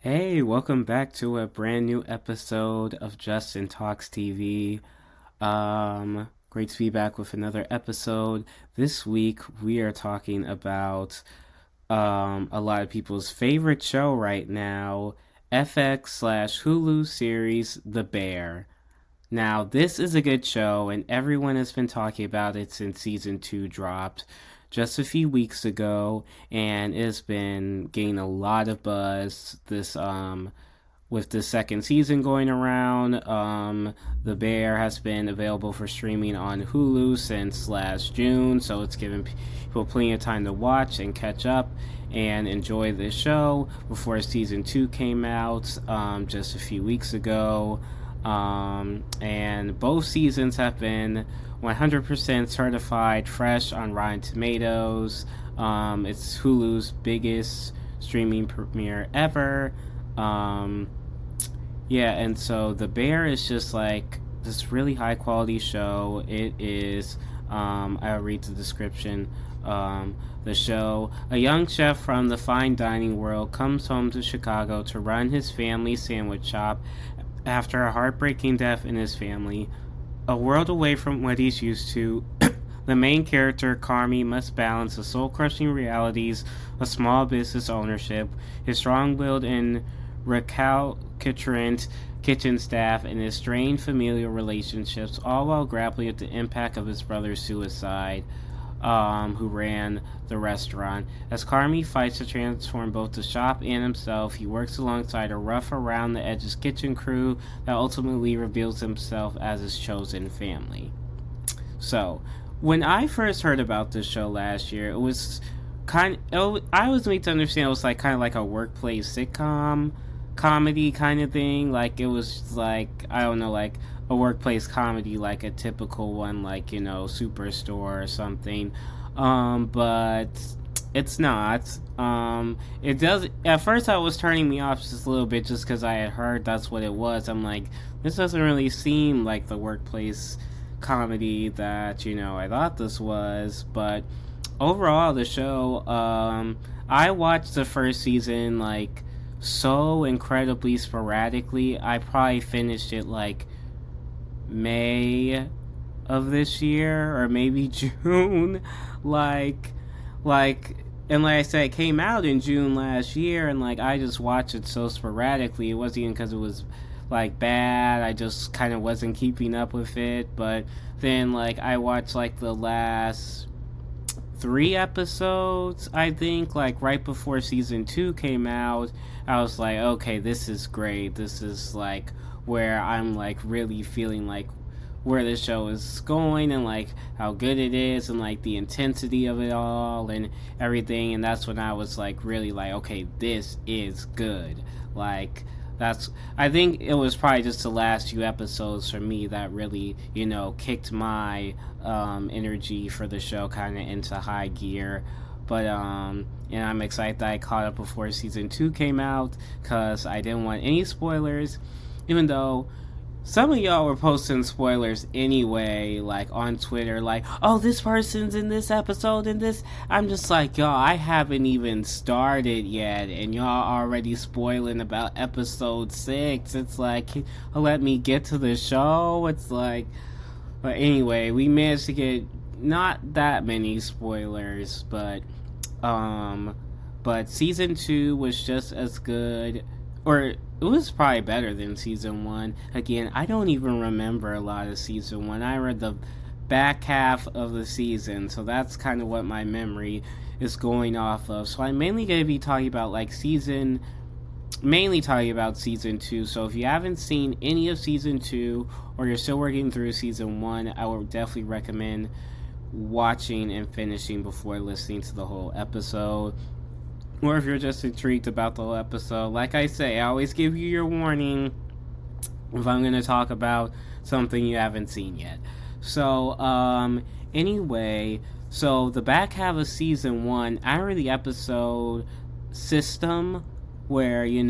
Hey, welcome back to a brand new episode of Justin Talks TV. Great to be back with another episode. This week we are talking about a lot of people's favorite show right now, FX slash Hulu series The Bear. Now, this is a good show, and everyone has been talking about it since season 2 dropped just a few weeks ago, and it's been getting a lot of buzz with the second season going around. The Bear has been available for streaming on Hulu since last June, so it's given people plenty of time to watch and catch up and enjoy the show before season 2 came out just a few weeks ago. And both seasons have been 100% certified fresh on Rotten Tomatoes. It's Hulu's biggest streaming premiere ever. And so The Bear is just like this really high quality show. It is, I'll read the description. The show, a young chef from the fine dining world comes home to Chicago to run his family's sandwich shop after a heartbreaking death in his family. A world away from what he's used to, the main character, Carmy, must balance the soul-crushing realities of small business ownership, his strong-willed and recalcitrant kitchen staff, and his strained familial relationships, all while grappling with the impact of his brother's suicide, who ran the restaurant. As Carmy fights to transform both the shop and himself, he works alongside a rough around the edges kitchen crew that ultimately reveals himself as his chosen family. So, when I first heard about this show last year, I was made to understand it was kind of like a workplace sitcom comedy kind of thing. Like, it was like, I don't know, like a workplace comedy, like a typical one, like, Superstore or something. But it's not. It does. At first, I was turning me off just a little bit, just because I had heard that's what it was. I'm like, this doesn't really seem like the workplace comedy that I thought this was. But overall, the show, I watched the first season so incredibly sporadically. I probably finished it May of this year, or maybe June. And like I said, it came out in June last year, and I just watched it so sporadically. It wasn't even because it was bad. I just kind of wasn't keeping up with it. But then I watched the last 3 episodes, I think, right before season 2 came out. I was like, okay, this is great. This is where I'm really feeling where the show is going, and how good it is, and the intensity of it all and everything. And that's when I was really okay, this is good. I think it was probably just the last few episodes for me that really, kicked my energy for the show kind of into high gear. But and I'm excited that I caught up before season 2 came out, because I didn't want any spoilers, even though some of y'all were posting spoilers anyway, on Twitter, oh, this person's in this episode and this. I'm just y'all, I haven't even started yet, and y'all already spoiling about episode 6. It's let me get to the show. It's but anyway, we managed to get not that many spoilers, but season 2 was just as good, or it was probably better than season 1. Again, I don't even remember a lot of season 1. I read the back half of the season, so that's kind of what my memory is going off of. So I'm mainly going to be talking about season 2. So if you haven't seen any of season 2, or you're still working through season 1, I would definitely recommend watching and finishing before listening to the whole episode. Or if you're just intrigued about the whole episode, like I say, I always give you your warning if I'm going to talk about something you haven't seen yet. So, anyway, so the back half of season 1, I read the episode system, where, the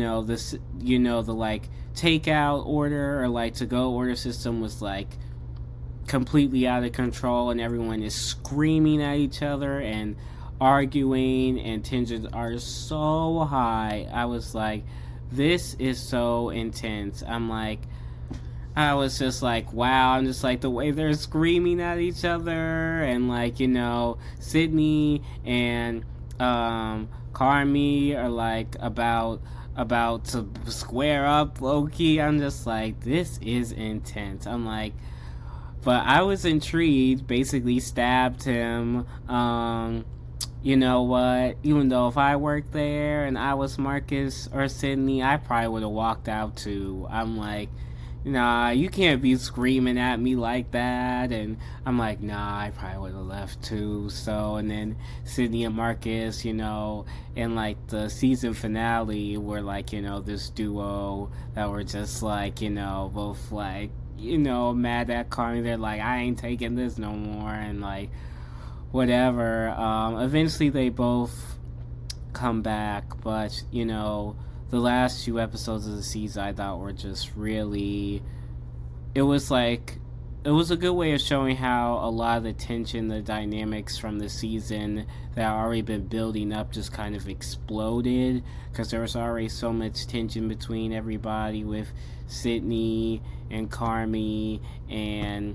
takeout order, or to-go order system was completely out of control, and everyone is screaming at each other and arguing, and tensions are so high. I was this is so intense. I was just like, wow. I'm just like, the way they're screaming at each other, and like, Sydney and Carmi are like about to square up, low-key. I'm just like, this is intense. I'm like, but I was intrigued, basically stabbed him. You know what? Even though if I worked there and I was Marcus or Sydney, I probably would have walked out too. I'm like, nah, you can't be screaming at me like that. And I'm like, nah, I probably would have left too. So, and then Sydney and Marcus, in like the season finale, were like, this duo that were just like, both like, mad at Carney. They're like, I ain't taking this no more. And like, whatever. Eventually they both come back, but the last two episodes of the season I thought were just really. It was a good way of showing how a lot of the tension, the dynamics from the season that had already been building up just kind of exploded, because there was already so much tension between everybody with Sydney and Carmi and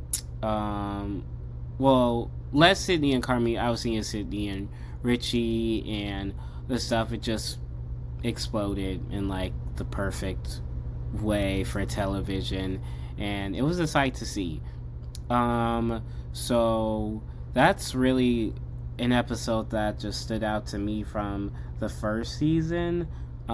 less Sydney and Carmi. I was seeing Sydney and Richie and the stuff. It just exploded in like the perfect way for television, and it was a sight to see. So that's really an episode that just stood out to me from the first season.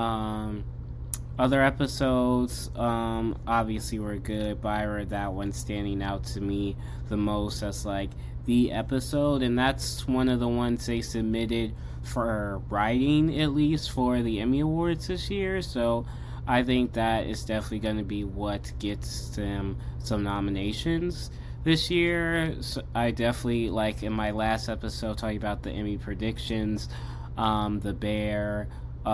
Other episodes obviously were good, but I read that one standing out to me the most as like the episode, and that's one of the ones they submitted for writing, at least for the Emmy Awards this year. So I think that is definitely going to be what gets them some nominations this year. So I definitely, like in my last episode talking about the Emmy predictions, The Bear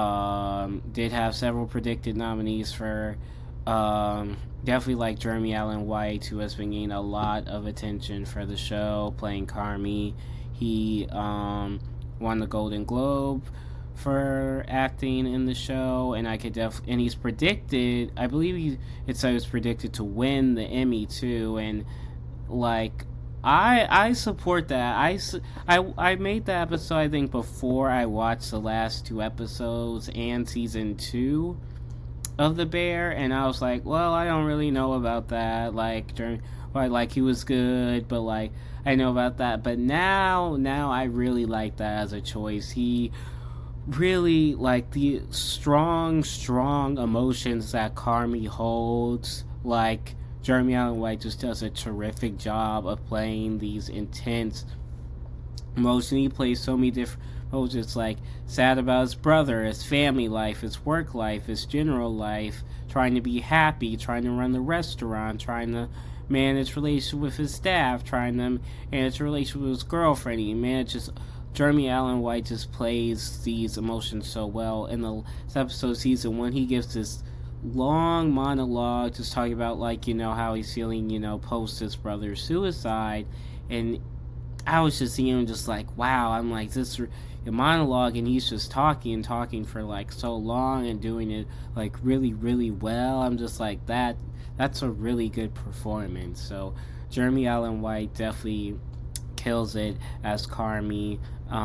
did have several predicted nominees for definitely like Jeremy Allen White, who has been getting a lot of attention for the show, playing Carmi. He won the Golden Globe for acting in the show, and and he's predicted, I believe it said he was predicted to win the Emmy too, and like I support that. I made that episode, I think, before I watched the last two episodes and season 2 of The Bear, and I was like, well, I don't really know about that. Like he was good, but like I know about that. But now I really like that as a choice. He really, like, the strong emotions that Carmi holds. Like, Jeremy Allen White just does a terrific job of playing these intense emotions. He plays so many different emotions, like sad about his brother, his family life, his work life, his general life, trying to be happy, trying to run the restaurant, trying to manage relationship with his staff, trying to manage a relationship with his girlfriend. He manages. Jeremy Allen White just plays these emotions so well. In the episode season 1, he gives this long monologue just talking about, like, how he's feeling, post his brother's suicide. And I was just seeing him just like, wow, I'm like, this monologue, and he's just talking for like so long and doing it like really, really well. I'm just like, that's a really good performance. So Jeremy Allen White definitely kills it as Carmi.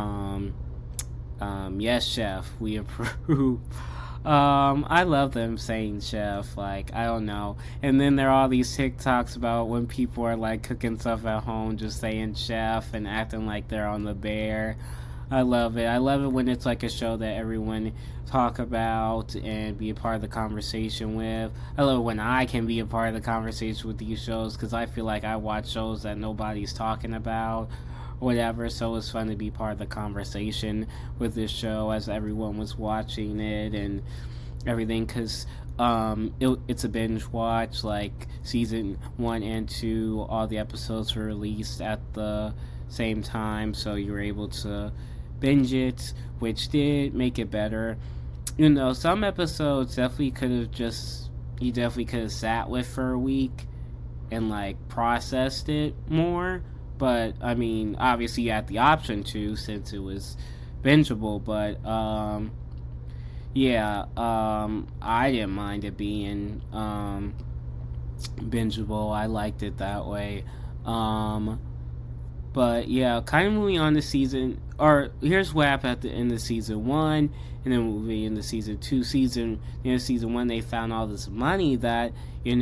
Yes, chef, we approve. I love them saying chef, like, I don't know. And then there are all these TikToks about when people are like cooking stuff at home, just saying chef and acting like they're on The Bear. I love it. I love it when it's like a show that everyone talk about and be a part of the conversation with. I love it when I can be a part of the conversation with these shows, because I feel like I watch shows that nobody's talking about, whatever, so it's fun to be part of the conversation with this show as everyone was watching it and everything, because it's a binge watch. Like, season 1 and 2, all the episodes were released at the same time, so you were able to binge it, which did make it better. Some episodes you definitely could have sat with for a week and like processed it more. But I mean, obviously you had the option to, since it was bingeable. But Yeah, I didn't mind it being bingeable. I liked it that way. Um, but yeah, kind of moving on to season, or here's what happened at the end of season one, and then moving into season two. Season one, they found all this money that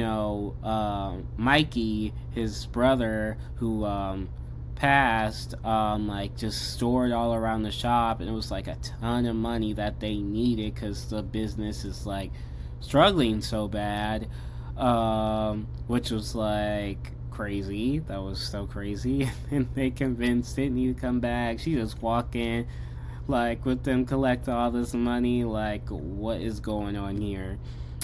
Mikey, his brother, who passed, like just stored all around the shop, and it was like a ton of money that they needed because the business is like struggling so bad, which was like crazy. That was so crazy. And they convinced Sydney to come back. She just walk in, like with them collect all this money. Like, what is going on here?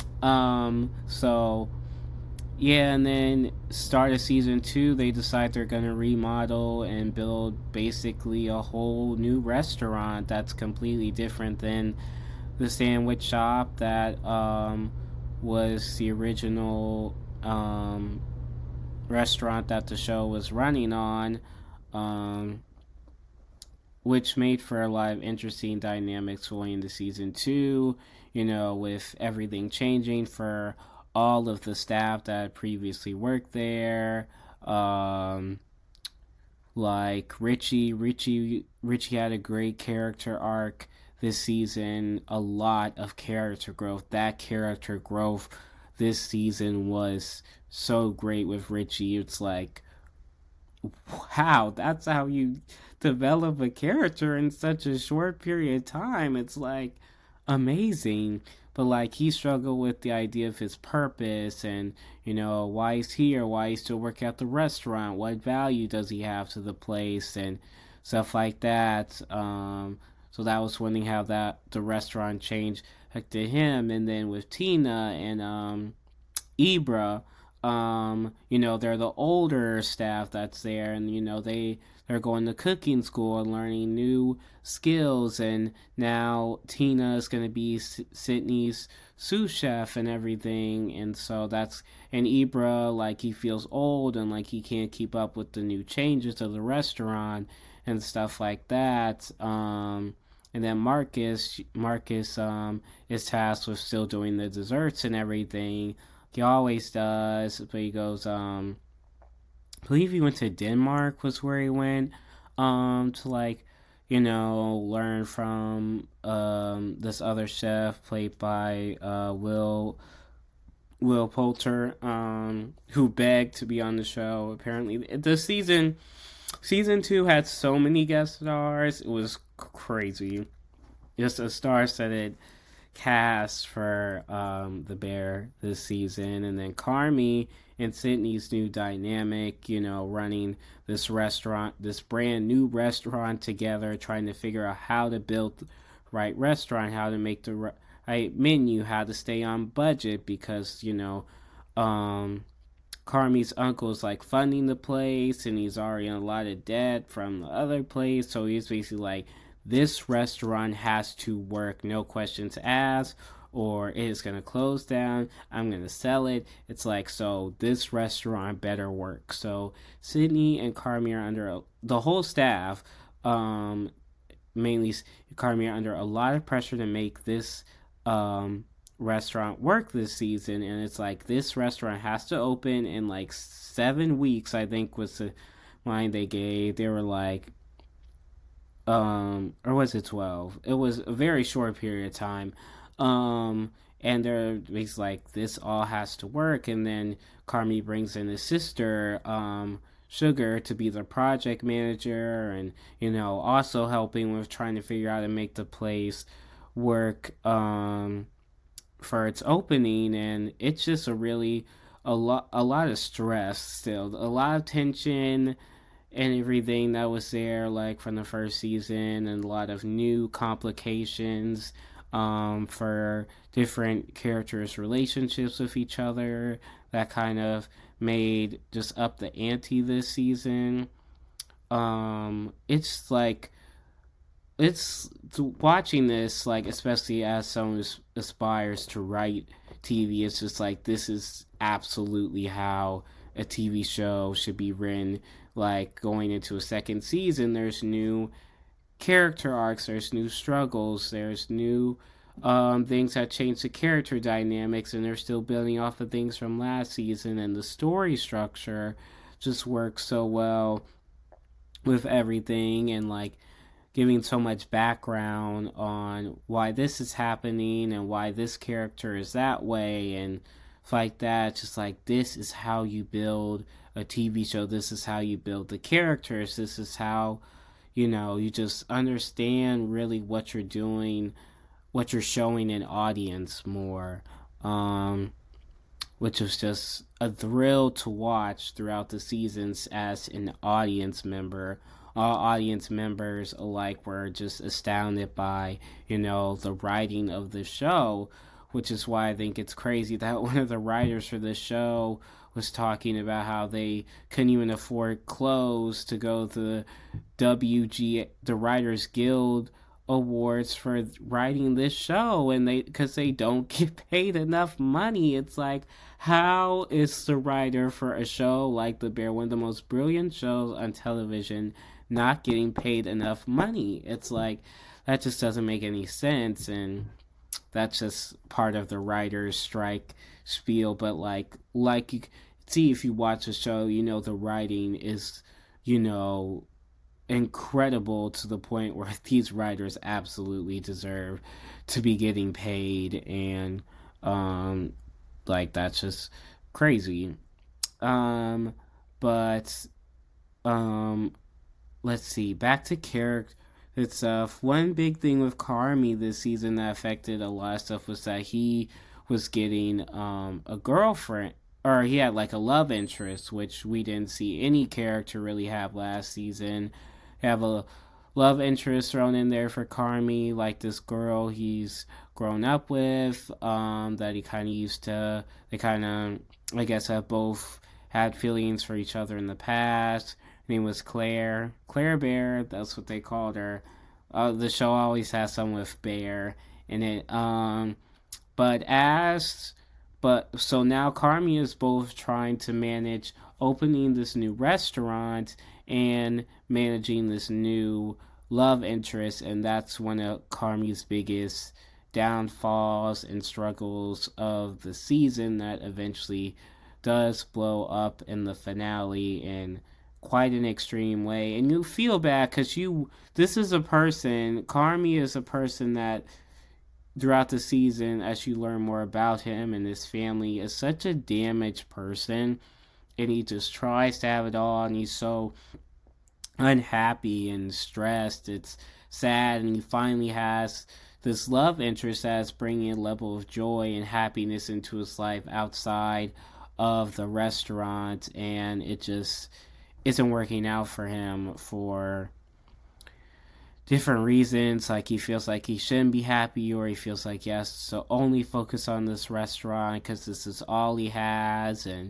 So yeah, and then start of season two, they decide they're gonna remodel and build basically a whole new restaurant that's completely different than the sandwich shop that was the original restaurant that the show was running on, um, which made for a lot of interesting dynamics going into season two, with everything changing for all of the staff that previously worked there. Like Richie had a great character arc this season, a lot of character growth. That character growth this season was so great with Richie. It's like, wow, that's how you develop a character in such a short period of time. It's like amazing. But like he struggled with the idea of his purpose and, why he's here, why he's still working at the restaurant, what value does he have to the place and stuff like that. So that was wondering how that the restaurant changed to him, and then with Tina and Ibra, they're the older staff that's there, and they're going to cooking school and learning new skills, and now Tina is going to be Sydney's sous chef and everything, and so and Ibra, like, he feels old and like he can't keep up with the new changes of the restaurant and stuff like that. And then Marcus is tasked with still doing the desserts and everything. He always does, but he goes, I believe he went to Denmark was where he went, to like, learn from this other chef played by Will Poulter, who begged to be on the show. Apparently, the season two had so many guest stars, it was crazy. Just a star-studded cast for the Bear this season, and then Carmy and Sydney's new dynamic, running this restaurant, this brand new restaurant together, trying to figure out how to build the right restaurant, how to make the right menu, how to stay on budget, because Carmy's uncle is like funding the place, and he's already in a lot of debt from the other place, so he's basically like, this restaurant has to work, no questions asked, or it is going to close down. I'm going to sell it. It's like, so this restaurant better work. So Sydney and Carmi are under the whole staff, mainly Carmi, are under a lot of pressure to make this restaurant work this season. And it's like, this restaurant has to open in like 7 weeks, I think was the line they gave. They were like, or was it 12? It was a very short period of time. And they're basically like, this all has to work. And then Carmi brings in his sister, Sugar, to be the project manager, and also helping with trying to figure out how to make the place work for its opening. And it's just a lot of stress still, a lot of tension and everything that was there, like from the first season, and a lot of new complications for different characters' relationships with each other that kind of made just up the ante this season. It's like, it's watching this, like, especially as someone who aspires to write TV, it's just like, this is absolutely how a TV show should be written. Like, going into a second season, there's new character arcs, there's new struggles, there's new things that change the character dynamics, and they're still building off of things from last season, and the story structure just works so well with everything, and like giving so much background on why this is happening and why this character is that way and like that. Just like, this is how you build a TV show, this is how you build the characters, this is how, you just understand really what you're doing, what you're showing an audience more, which was just a thrill to watch throughout the seasons as an audience member. All audience members alike were just astounded by, the writing of the show, which is why I think it's crazy that one of the writers for the show was talking about how they couldn't even afford clothes to go to the Writers Guild Awards for writing this show, and because they don't get paid enough money. It's like, how is the writer for a show like The Bear, one of the most brilliant shows on television, not getting paid enough money? It's like, that just doesn't make any sense, and that's just part of the writer's strike spiel. But like you see, if you watch the show, the writing is, incredible, to the point where these writers absolutely deserve to be getting paid, and like, that's just crazy. But let's see, back to character itself. One big thing with Carmy this season that affected a lot of stuff was that he was getting a girlfriend, or he had like a love interest, which we didn't see any character really have last season. Have a love interest thrown in there for Carmy, like this girl he's grown up with, that he kind of used to, they kind of, I guess, have both had feelings for each other in the past. Her name was Claire Bear, that's what they called her. The show always has someone with Bear in it. So now Carmy is both trying to manage opening this new restaurant and managing this new love interest, and that's one of Carmy's biggest downfalls and struggles of the season that eventually does blow up in the finale in quite an extreme way. And you feel bad because Carmy is a person that throughout the season, as you learn more about him and his family, is such a damaged person, and he just tries to have it all, and he's so unhappy and stressed. It's sad, and he finally has this love interest that's bringing a level of joy and happiness into his life outside of the restaurant, and it just isn't working out for him for different reasons. Like, he feels like he shouldn't be happy, or he feels like he has to only focus on this restaurant because this is all he has, and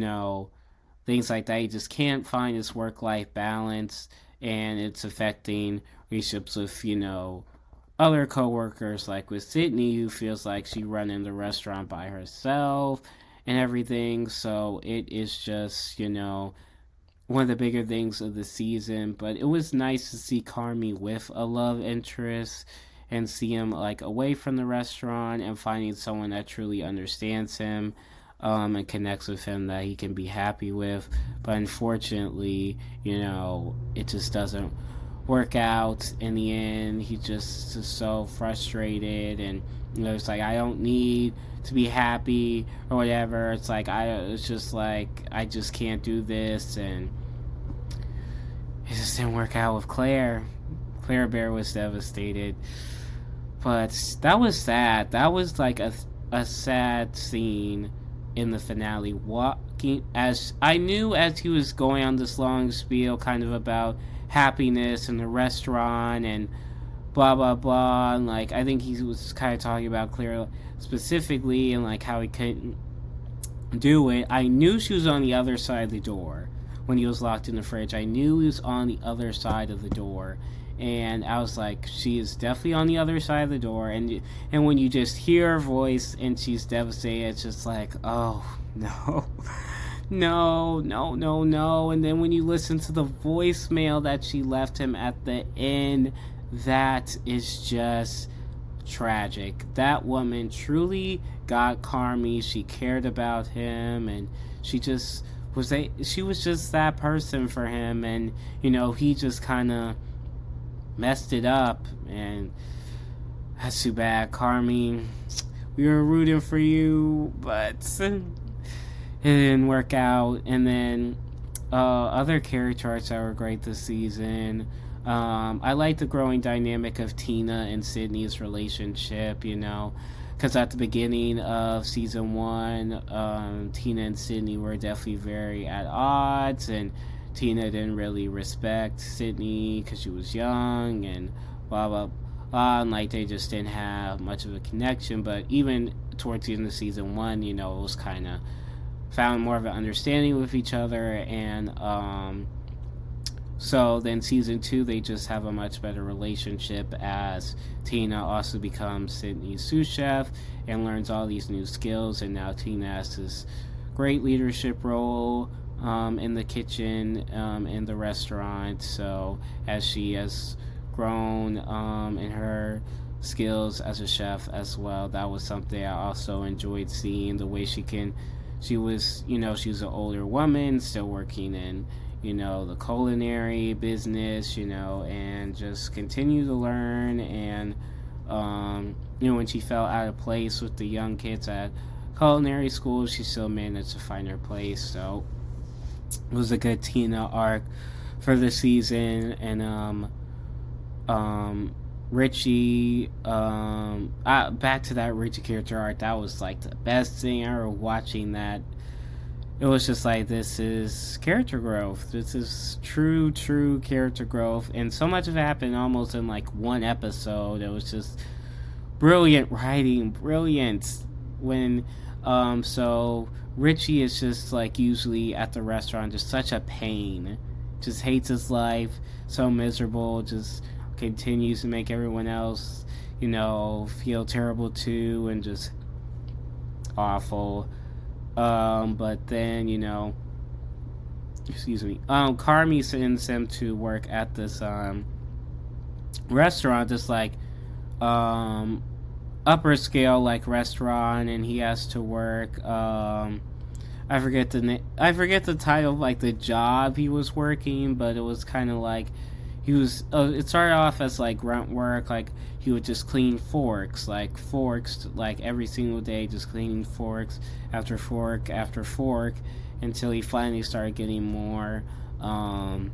things like that. He just can't find his work-life balance, and it's affecting relationships with other coworkers, like with Sydney, who feels like she running the restaurant by herself and everything. So it is just one of the bigger things of the season. But it was nice to see Carmy with a love interest and see him like away from the restaurant and finding someone that truly understands him, and connects with him, that he can be happy with. But unfortunately, it just doesn't work out in the end. He just is so frustrated, and it's like, I don't need to be happy or whatever. It's like, I just can't do this, and it just didn't work out with Claire. Claire Bear was devastated. But that was sad. That was like a sad scene in the finale. As I knew, as he was going on this long spiel kind of about happiness in the restaurant and blah blah blah, and like, I think he was kind of talking about Claire specifically and like how he couldn't do it. I knew she was on the other side of the door when he was locked in the fridge. I knew he was on the other side of the door, and I was like, she is definitely on the other side of the door. And when you just hear her voice and she's devastated, it's just like, oh no. No. And then when you listen to the voicemail that she left him at the end, that is just tragic. That woman truly got Carmy. She cared about him, and she just she was just that person for him, and he just kind of messed it up, and that's too bad, Carmy. We were rooting for you, but it didn't work out. And then other character arcs that were great this season. I like the growing dynamic of Tina and Sydney's relationship, because at the beginning of season 1, Tina and Sydney were definitely very at odds, and Tina didn't really respect Sydney because she was young and blah blah blah, and like they just didn't have much of a connection. But even towards the end of season 1, it was kind of found more of an understanding with each other, and so then season 2 they just have a much better relationship as Tina also becomes Sydney's sous chef and learns all these new skills, and now Tina has this great leadership role in the kitchen, in the restaurant. So as she has grown in her skills as a chef as well, that was something I also enjoyed seeing, the way she was an older woman still working in the culinary business, and just continue to learn, and when she felt out of place with the young kids at culinary school, she still managed to find her place. So it was a good Tina arc for the season. And Richie, back to that Richie character arc, that was like the best thing ever watching that. It was just like, this is character growth. This is true character growth. And so much of it happened almost in like one episode. It was just brilliant writing, brilliant. When, so Richie is just like usually at the restaurant, just such a pain. Just hates his life, so miserable, just continues to make everyone else, feel terrible too, and just awful. But then, Carmy sends him to work at this, restaurant, this, like, upper scale, like, restaurant, and he has to work, I forget the title of, like, the job he was working, but it was kind of like, it started off as, like, grunt work, like, he would just clean forks, like, every single day, just cleaning forks after fork after fork, until he finally started getting more, of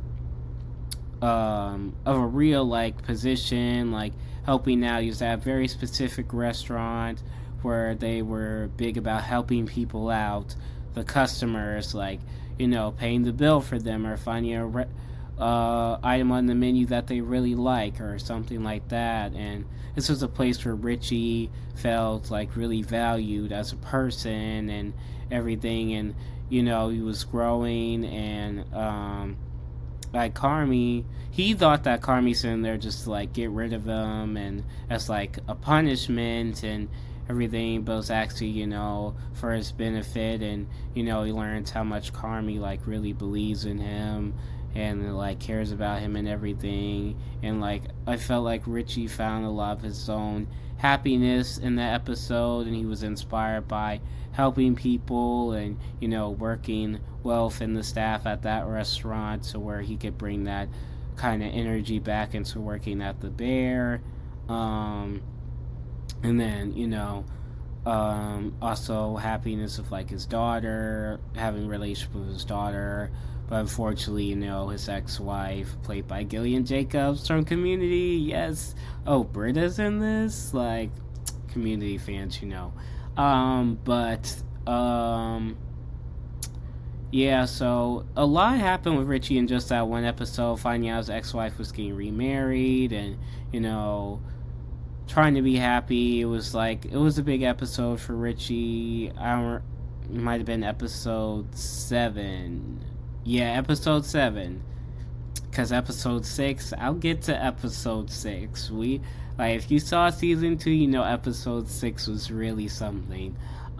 a real, like, position, like, helping out. He used to have a very specific restaurant where they were big about helping people out, the customers, like, paying the bill for them, or finding a item on the menu that they really like, or something like that. And this was a place where Richie felt like really valued as a person and everything, and he was growing. And like Carmy, he thought that Carmy sitting there just to like get rid of him and as like a punishment and everything, but it was actually for his benefit. And he learns how much Carmy like really believes in him and like cares about him and everything. And like I felt like Richie found a lot of his own happiness in that episode, and he was inspired by helping people and working well within the staff at that restaurant, so where he could bring that kind of energy back into working at the Bear. And then also happiness of like his daughter, having a relationship with his daughter. But unfortunately, his ex-wife, played by Gillian Jacobs from Community, yes. Oh, Britta's in this? Like, Community fans, yeah, so a lot happened with Richie in just that one episode, finding out his ex-wife was getting remarried and, trying to be happy. It was a big episode for Richie. It might have been episode 7. Yeah, episode 7. Because episode 6, I'll get to episode 6. If you saw season 2, episode 6 was really something.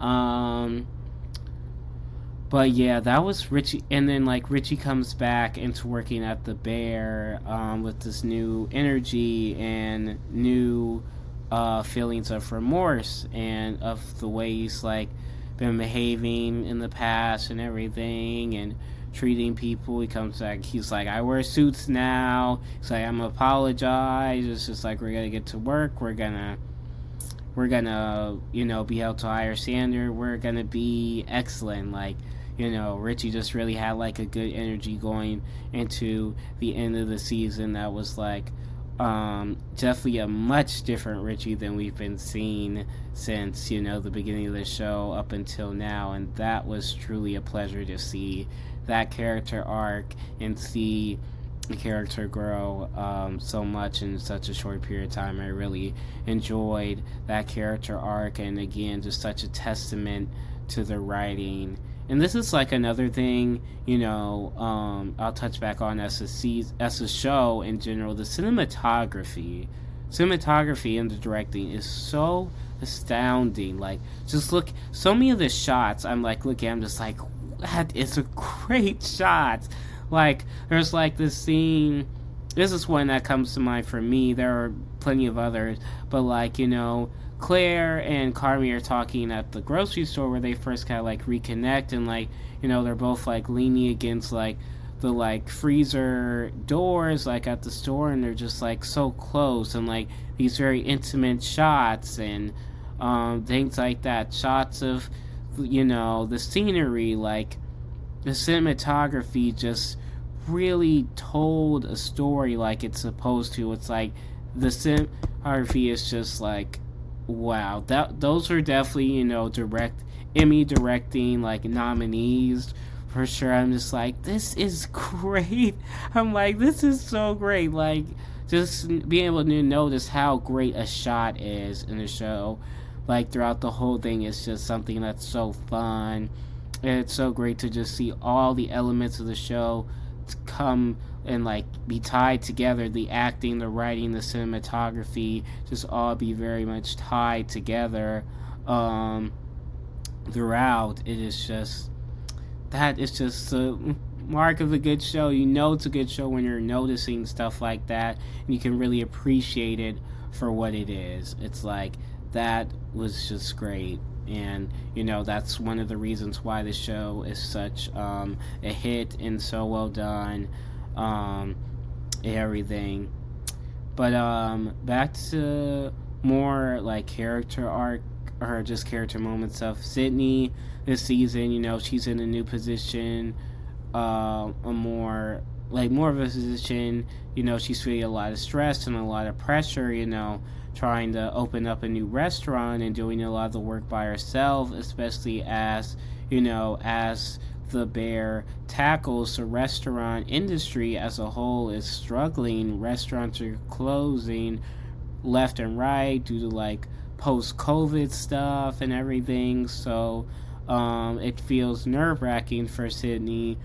But yeah, that was Richie. And then Richie comes back into working at the Bear with this new energy and new feelings of remorse and of the way he's like been behaving in the past and everything and treating people. He comes back, he's like, I wear suits now. He's like, I'm gonna apologize. It's just like, we're gonna get to work. We're gonna be held to a higher standard. We're gonna be excellent. Like, Richie just really had like a good energy going into the end of the season. That was like definitely a much different Richie than we've been seeing since the beginning of the show up until now, and that was truly a pleasure to see that character arc and see the character grow so much in such a short period of time. I really enjoyed that character arc, and again, just such a testament to the writing. And this is like another thing, I'll touch back on as a show in general. The cinematography and the directing is so astounding. Like, just look, so many of the shots, I'm like looking, I'm just like, that is a great shot. Like, there's like this scene, this is one that comes to mind for me. There are plenty of others, but like, Claire and Carmy are talking at the grocery store where they first kind of like reconnect, and like, they're both like leaning against like the like freezer doors like at the store, and they're just like so close, and like these very intimate shots and things like that, shots of the scenery, like the cinematography just really told a story like it's supposed to. It's like the cinematography is just like, wow, those are definitely direct Emmy directing like nominees for sure. I'm just like, this is great. I'm like, this is so great. Like, just being able to notice how great a shot is in the show, like throughout the whole thing, is just something that's so fun. And it's so great to just see all the elements of the show to come and like be tied together. The acting, the writing, the cinematography, just all be very much tied together throughout. It is just, that is just the mark of a good show. It's a good show when you're noticing stuff like that, and you can really appreciate it for what it is. It's like, that was just great. And that's one of the reasons why the show is such a hit and so well done, everything. But back to more like character arc or just character moments of Sydney this season. She's in a new position, more of a position. She's feeling a lot of stress and a lot of pressure, trying to open up a new restaurant and doing a lot of the work by herself, especially as the Bear tackles the restaurant industry as a whole is struggling. Restaurants are closing left and right due to like post-COVID stuff and everything, so it feels nerve-wracking for Sydney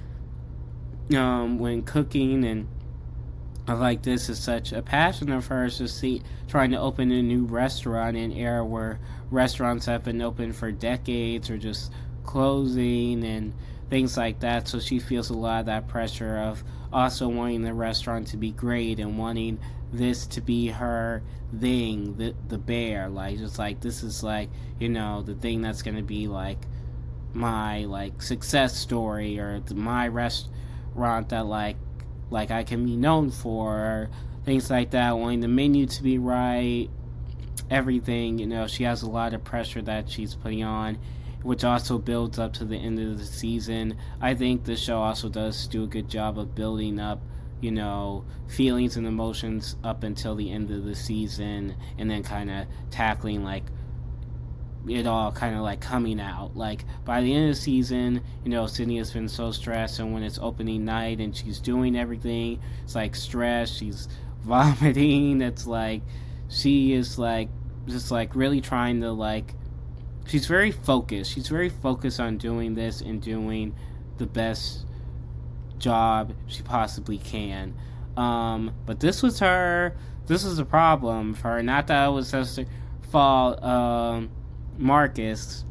when cooking, and like this is such a passion of hers to see trying to open a new restaurant in an era where restaurants have been open for decades or just closing and things like that. So she feels a lot of that pressure of also wanting the restaurant to be great and wanting this to be her thing, the Bear, like just like this is like the thing that's gonna be like my like success story, or my restaurant that like I can be known for, things like that, wanting the menu to be right, everything. She has a lot of pressure that she's putting on, which also builds up to the end of the season. I think the show also does do a good job of building up, feelings and emotions up until the end of the season, and then kind of tackling like it all kind of like coming out. Like by the end of the season, Sydney has been so stressed, and when it's opening night and she's doing everything, it's like stress, she's vomiting, it's like she is like just like really trying to like, she's very focused on doing this and doing the best job she possibly can. But this was a problem for her. Not that it was just her fault. Marcus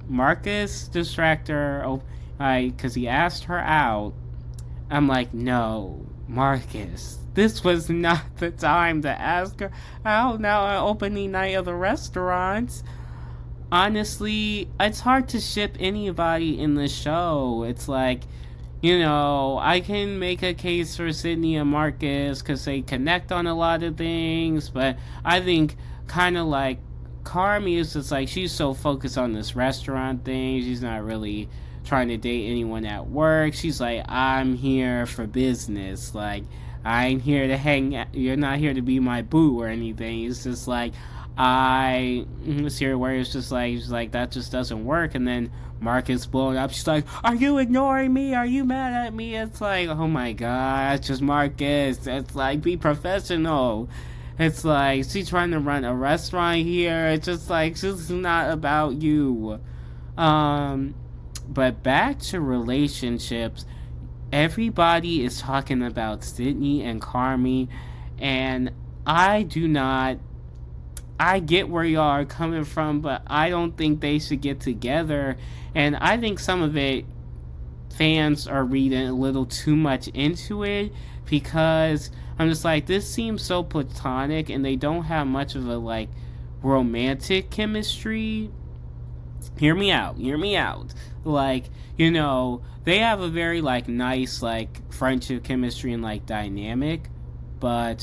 distracted her, because he asked her out. I'm like, no, Marcus, this was not the time to ask her out now on opening night of the restaurant. Honestly, it's hard to ship anybody in the show. It's like, I can make a case for Sydney and Marcus because they connect on a lot of things, but I think kind of like Carmi is just like she's so focused on this restaurant thing, she's not really trying to date anyone at work. She's like, I'm here for business. Like, I ain't here to hang. You're not here to be my boo or anything. It's just like I see her where it's just like she's like that just doesn't work. And then Marcus blowing up. She's like, "Are you ignoring me? Are you mad at me?" It's like, oh my god, it's just Marcus. It's like, be professional. It's like she's trying to run a restaurant here. It's just like this is not about you. But back to relationships. Everybody is talking about Sydney and Carmi, and I do not. I get where y'all are coming from, but I don't think they should get together. And I think some of it, fans are reading a little too much into it because I'm just like, this seems so platonic, and they don't have much of a like romantic chemistry. Hear me out. Like, they have a very like nice like friendship chemistry and like dynamic, but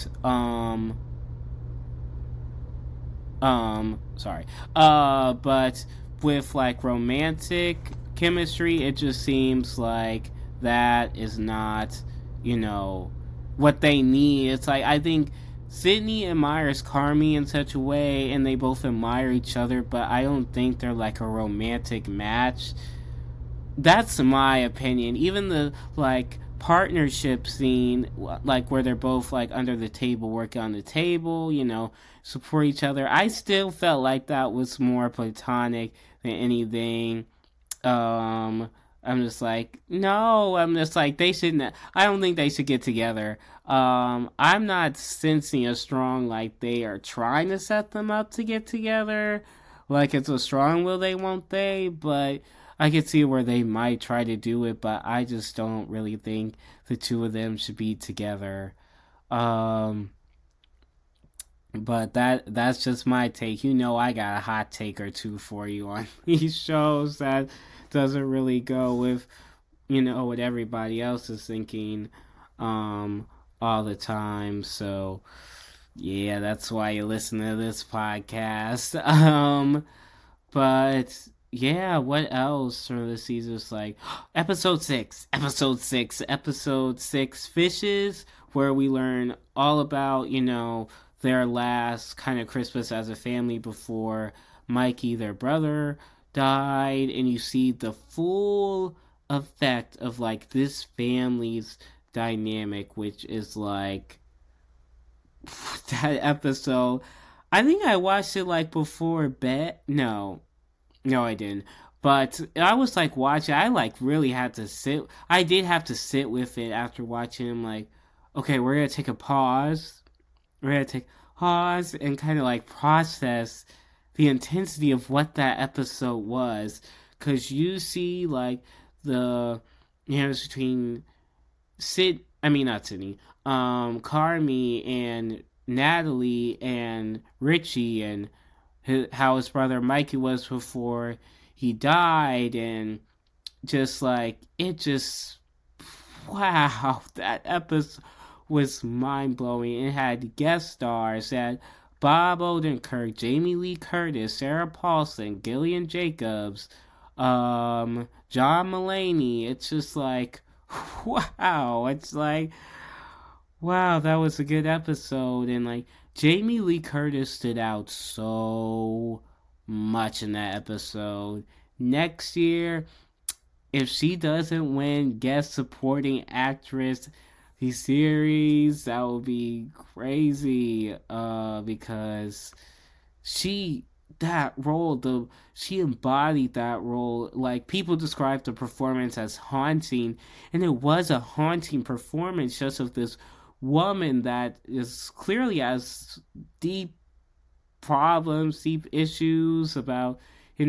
but with like romantic chemistry, it just seems like that is not, what they need. It's like, I think Sydney admires Carmi in such a way, and they both admire each other, but I don't think they're like a romantic match. That's my opinion. Even the like partnership scene, like where they're both like under the table, working on the table, support each other. I still felt like that was more platonic than anything. I'm just like, no, I'm just like, they shouldn't, I don't think they should get together. I'm not sensing a strong, like, they are trying to set them up to get together. Like, it's a strong will they, won't they, but I could see where they might try to do it, but I just don't really think the two of them should be together. But that's just my take. I got a hot take or two for you on these shows that doesn't really go with, what everybody else is thinking all the time. So, yeah, that's why you listen to this podcast. But yeah, what else from the season's like episode 6, Fishes, where we learn all about, their last kind of Christmas as a family before Mikey, their brother, died, and you see the full effect of like this family's dynamic, which is like that episode. I think I watched it like before bed. No, I didn't. But I was like watching. I like really had to sit. I did have to sit with it after watching. I'm like, okay, we're gonna take a pause. We're gonna take pause and kind of like process the intensity of what that episode was, because you see like the between Carmi and Natalie and Richie, and how his brother Mikey was before he died, and just like wow, that episode was mind-blowing. It had guest stars that Bob Odenkirk, Jamie Lee Curtis, Sarah Paulson, Gillian Jacobs, John Mulaney. It's just like, wow. It's like, wow, that was a good episode. And like, Jamie Lee Curtis stood out so much in that episode. Next year, if she doesn't win Guest Supporting Actress the series, that would be crazy, because she embodied that role. Like, people described the performance as haunting, and it was a haunting performance, just of this woman that is clearly has deep problems, deep issues about,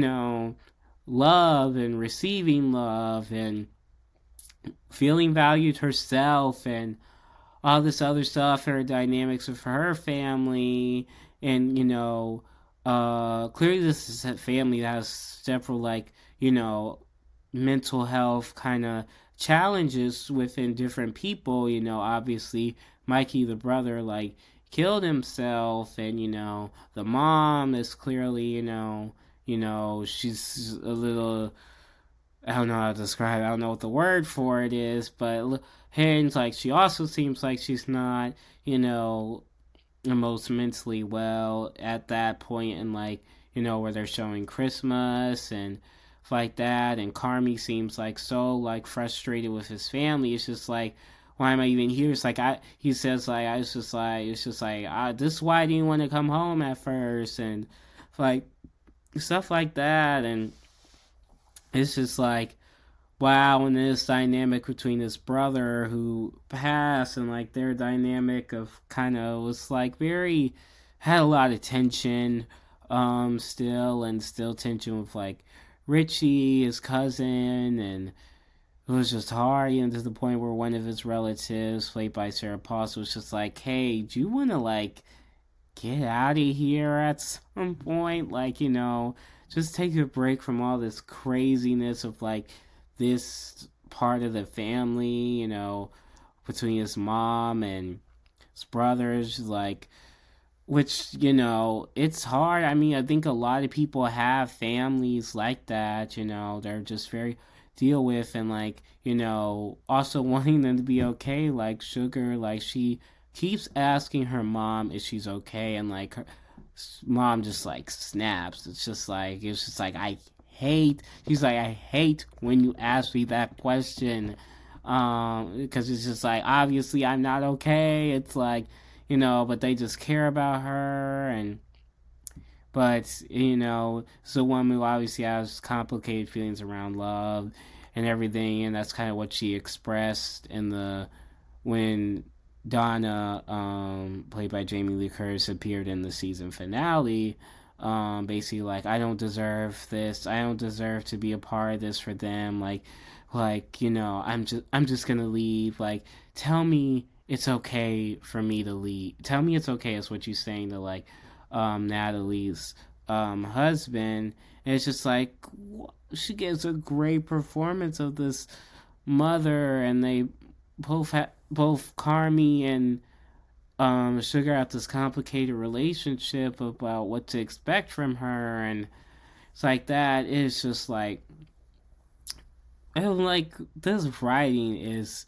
love and receiving love and feeling valued herself, and all this other stuff, her dynamics with her family, and clearly this is a family that has several like mental health kind of challenges within different people. Obviously Mikey the brother like killed himself, and the mom is clearly she's a little, I don't know how to describe it. I don't know what the word for it is, but Hen's like she also seems like she's not, the most mentally well at that point, and like where they're showing Christmas and like that, and Carmi seems like so like frustrated with his family. It's just like, why am I even here? It's like he says like I was just like it's just like this is why I didn't want to come home at first, and like stuff like that, and it's just like, wow. And this dynamic between this brother who passed, and like their dynamic of kind of was like very, had a lot of tension still, and still tension with like Richie, his cousin, and it was just hard, to the point where one of his relatives, played by Sarah Paulson, was just like, hey, do you want to like get out of here at some point? Like, just take a break from all this craziness of like this part of the family, between his mom and his brothers, like, which, it's hard. I mean, I think a lot of people have families like that, they're just very deal with, and like, also wanting them to be okay. Like Sugar, like she keeps asking her mom if she's okay, and like her mom just like snaps. It's just like she's like, I hate when you ask me that question, because it's just like, obviously I'm not okay. It's like, but they just care about her, and but it's a woman who obviously has complicated feelings around love and everything, and that's kind of what she expressed in the when Donna, played by Jamie Lee Curtis, appeared in the season finale. Basically, like, I don't deserve this. I don't deserve to be a part of this for them. I'm just gonna leave. Like, tell me it's okay for me to leave. Tell me it's okay is what you're saying to like, Natalie's husband. And it's just like, she gives a great performance of this mother, and they both Carmi and Sugar have this complicated relationship about what to expect from her, and it's like that. It's just like, and like this writing is,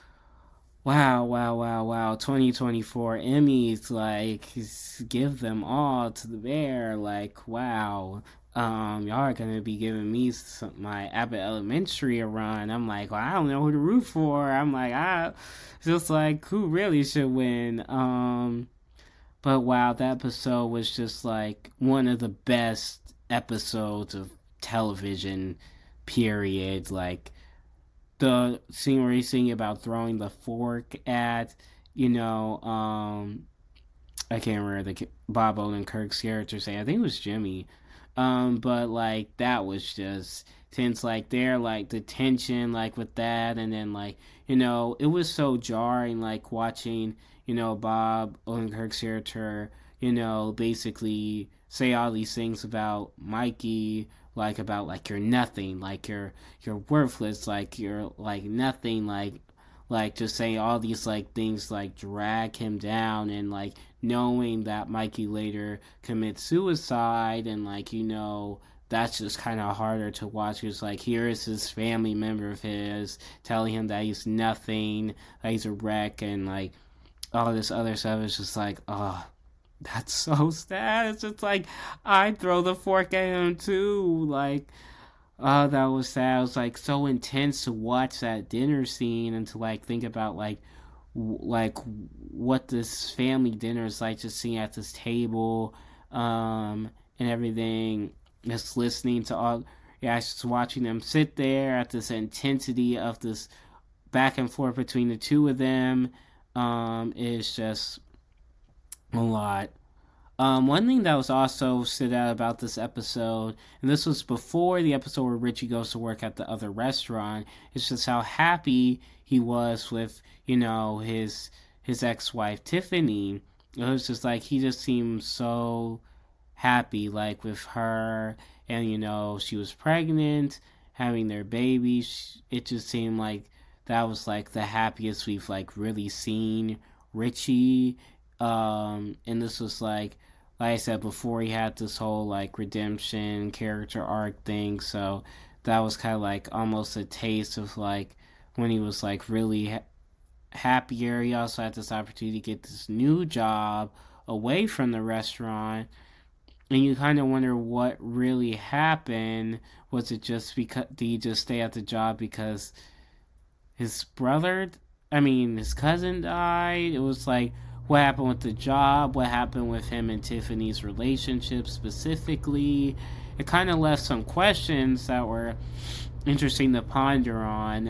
wow, wow, wow, wow. 2024 Emmys, like, give them all to the bear. Like, wow. Y'all are gonna be giving me my Abbott Elementary a run. I'm like, well, I don't know who to root for. I'm like, just like, who really should win? But wow, that episode was just like one of the best episodes of television, period. Like, the scene where he's singing about throwing the fork at, I can't remember the Bob Odenkirk's character saying. I think it was Jimmy. But like that was just tense. Like there, like the tension, like with that, and then like it was so jarring. Like watching, Bob Odenkirk's character, basically say all these things about Mikey, like about like you're nothing, like you're worthless, like you're like nothing, like just saying all these like things like drag him down, and like knowing that Mikey later commits suicide, and like that's just kind of harder to watch. Because like here is this family member of his telling him that he's nothing, that he's a wreck, and like all this other stuff is just like, oh, that's so sad. It's just like, I'd throw the fork at him too. Like, oh, that was sad. It was like so intense to watch that dinner scene, and to like think about like like what this family dinner is like, just sitting at this table, and everything, just listening to all, yeah, just watching them sit there at this intensity of this back and forth between the two of them, is just a lot. One thing that was also stood out about this episode, and this was before the episode where Richie goes to work at the other restaurant, is just how happy he was with, his his ex-wife Tiffany. It was just like he just seemed so happy, like with her, and she was pregnant, having their baby. It just seemed like that was like the happiest we've like really seen Richie. And this was like I said before, he had this whole like redemption character arc thing. So that was kind of like almost a taste of like when he was like really happier. He also had this opportunity to get this new job away from the restaurant, and you kind of wonder what really happened. Was it just because did he just stay at the job because his brother, his cousin died? It was like, what happened with the job? What happened with him and Tiffany's relationship specifically? It kind of left some questions that were interesting to ponder on.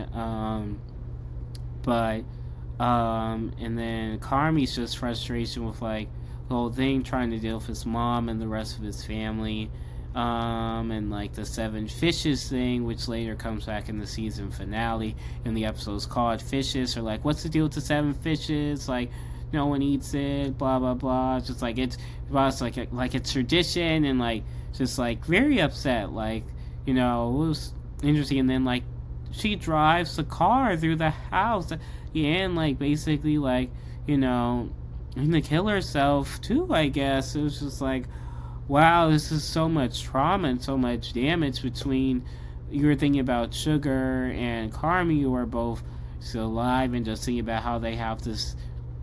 And then Carmy's just frustration with like the whole thing, trying to deal with his mom and the rest of his family. And like the seven fishes thing, which later comes back in the season finale, and the episode's called Fishes. Or like, what's the deal with the seven fishes? Like, no one eats it, blah blah blah. It's just like it's like it's tradition, and like just like very upset. Like, it was interesting. And then like she drives the car through the house, and like basically like and to kill herself too, I guess. It was just like, wow, this is so much trauma and so much damage between. You were thinking about Sugar and Carmy, who are both still alive, and just thinking about how they have this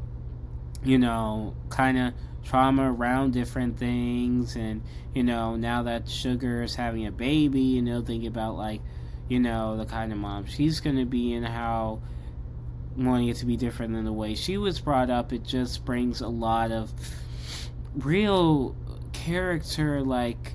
kind of trauma around different things. And now that Sugar is having a baby, thinking about like the kind of mom she's gonna be, and how wanting it to be different than the way she was brought up. It just brings a lot of real character, like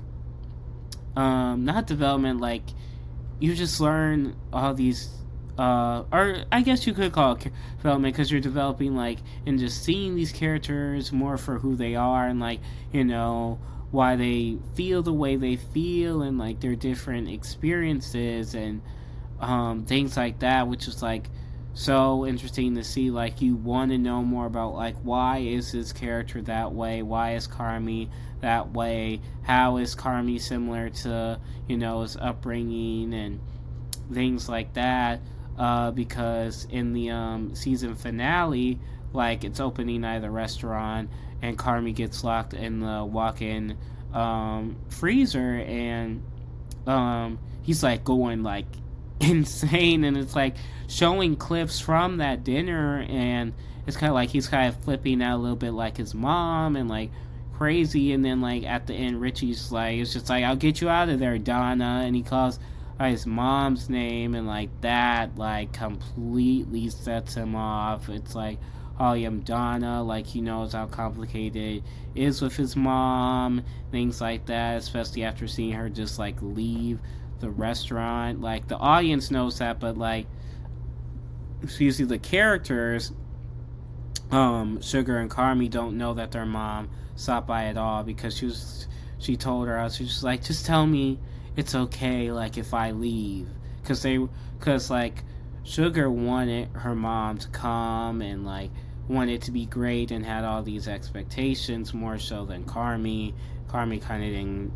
not development, like you just learn all these or I guess you could call it development, because you're developing like and just seeing these characters more for who they are, and like why they feel the way they feel, and like their different experiences and things like that, which is like so interesting to see. Like, you want to know more about like, why is this character that way, why is Carmy that way, how is Carmy similar to his upbringing and things like that. Because in the season finale, like, it's opening night of the restaurant, and Carmy gets locked in the walk-in freezer, and he's like going like insane, and it's like showing clips from that dinner, and it's kind of like he's kind of flipping out a little bit like his mom, and like crazy. And then like at the end, Richie's like, it's just like, I'll get you out of there, Donna, and he calls his mom's name, and like that like completely sets him off. It's like, oh, I'm Donna, like he knows how complicated it is with his mom, things like that, especially after seeing her just like leave the restaurant. Like, the audience knows that, but like, excuse me, the characters, Sugar and Carmy, don't know that their mom stopped by at all, because she told her, she was just like, just tell me it's okay, like, if I leave, because like Sugar wanted her mom to come and like wanted it to be great, and had all these expectations more so than Carmy. Carmy kind of didn't.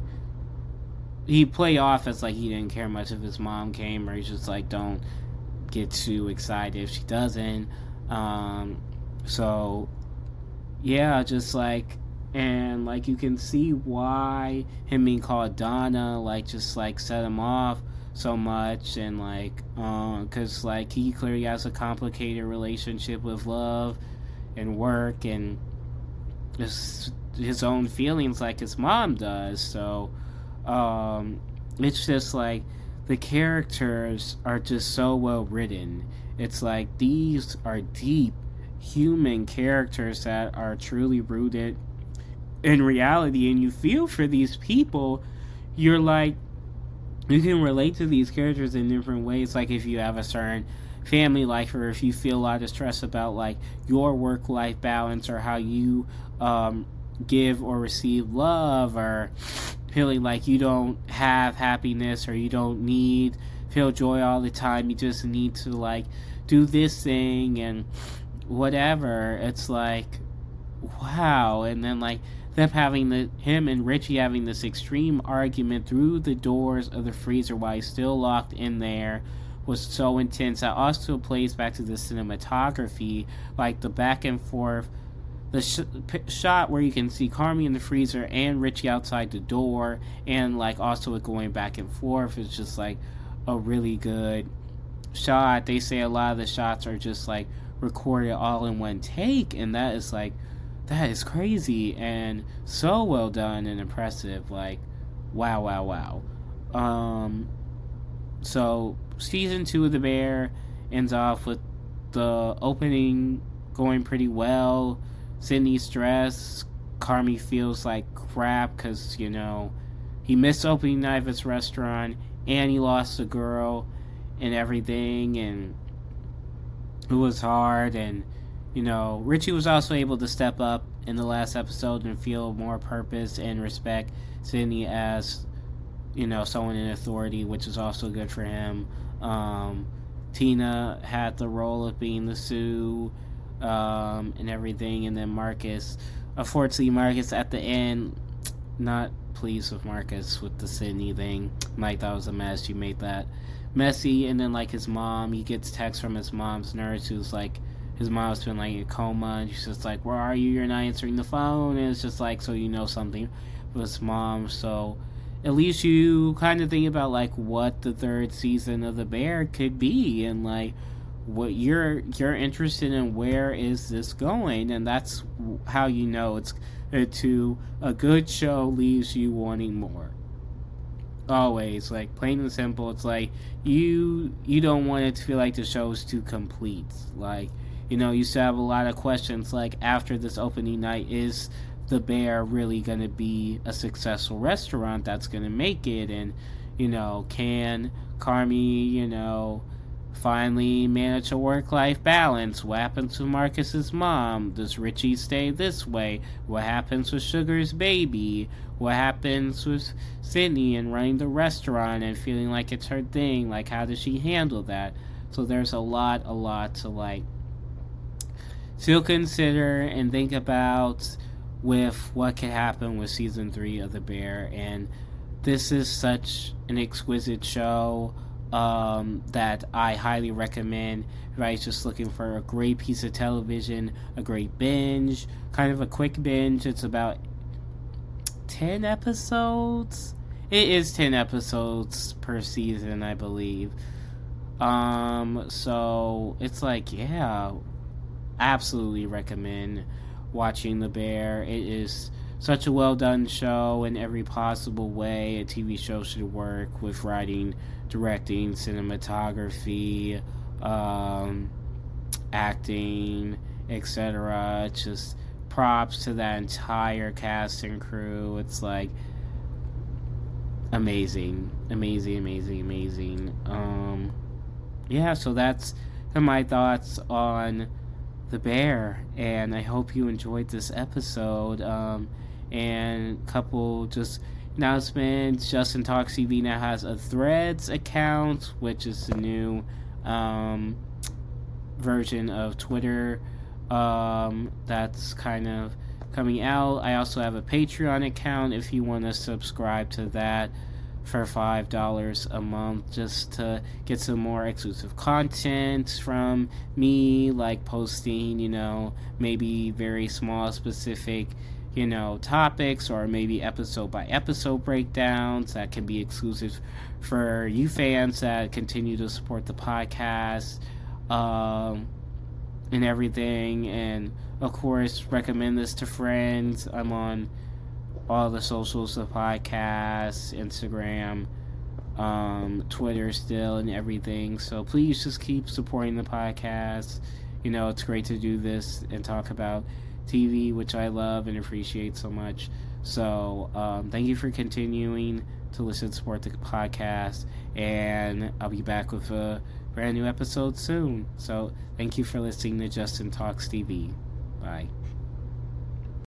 He played off as like he didn't care much if his mom came, or he's just like, don't get too excited if she doesn't. So yeah, just like, and like you can see why him being called Donna like just like set him off so much, and like because like he clearly has a complicated relationship with love and work and his own feelings like his mom does. So it's just like the characters are just so well written. It's like these are deep human characters that are truly rooted in reality, and you feel for these people. You're like, you can relate to these characters in different ways. Like, if you have a certain family life, or if you feel a lot of stress about like your work-life balance, or how you give or receive love, or feeling like you don't have happiness, or you don't feel joy all the time, you just need to like do this thing, and whatever. It's like, wow. And then like them having him and Richie having this extreme argument through the doors of the freezer while he's still locked in there was so intense. That also plays back to the cinematography, like the back and forth, the shot where you can see Carmy in the freezer and Richie outside the door, and like also it going back and forth is just like a really good shot. They say a lot of the shots are just like recorded all in one take, and that is crazy and so well done and impressive. Like, wow. So season 2 of The Bear ends off with the opening going pretty well. Sydney's stressed. Carmy feels like crap because, you know, he missed opening night of his restaurant and he lost a girl and everything, and it was hard. And, you know, Richie was also able to step up in the last episode and feel more purpose and respect Sydney as, you know, someone in authority, which is also good for him. Tina had the role of being the Sue, and everything, and then Marcus. Unfortunately, Marcus at the end, not pleased with Marcus with the Sydney thing. Mike, that was a mess. You made that messy. And then like his mom, he gets text from his mom's nurse who's like, his mom's been like in a coma, and she's just like, where are you? You're not answering the phone. And it's just like, so you know something with his mom. So at least you kind of think about like what the third season of The Bear could be, and like what you're interested in, where is this going. And that's how you know it's to a good show leaves you wanting more. Always, like, plain and simple. It's like you don't want it to feel like the show is too complete. Like, you know, you still have a lot of questions, like, after this opening night, is The Bear really gonna be a successful restaurant that's gonna make it? And, you know, can Carmy, you know, finally manage a work-life balance? What happens to Marcus's mom? Does Richie stay this way? What happens with Sugar's baby? What happens with Sydney and running the restaurant and feeling like it's her thing? Like, how does she handle that? So there's a lot to, like, still consider and think about with what could happen with season 3 of The Bear. And this is such an exquisite show that I highly recommend. Everybody's just looking for a great piece of television, a great binge, kind of a quick binge. It's about 10 episodes. It is 10 episodes per season, I believe. So it's like, yeah, absolutely recommend watching The Bear. It is such a well done show in every possible way a TV show should work, with writing, directing, cinematography, acting, etc. Just props to that entire cast and crew. It's like amazing. Yeah, so that's my thoughts on The Bear, and I hope you enjoyed this episode. And couple just announcements. Justin Talks TV now has a Threads account, which is the new version of Twitter that's kind of coming out. I also have a Patreon account if you want to subscribe to that for $5 a month, just to get some more exclusive content from me, like posting, you know, maybe very small specific, you know, topics, or maybe episode by episode breakdowns that can be exclusive for you fans that continue to support the podcast, and everything. And of course, recommend this to friends. I'm on all the socials of podcasts, Instagram, Twitter still, and everything. So please just keep supporting the podcast. You know, it's great to do this and talk about TV, which I love and appreciate so much. So thank you for continuing to listen and support the podcast, and I'll be back with a brand new episode soon. So thank you for listening to Justin Talks TV. Bye.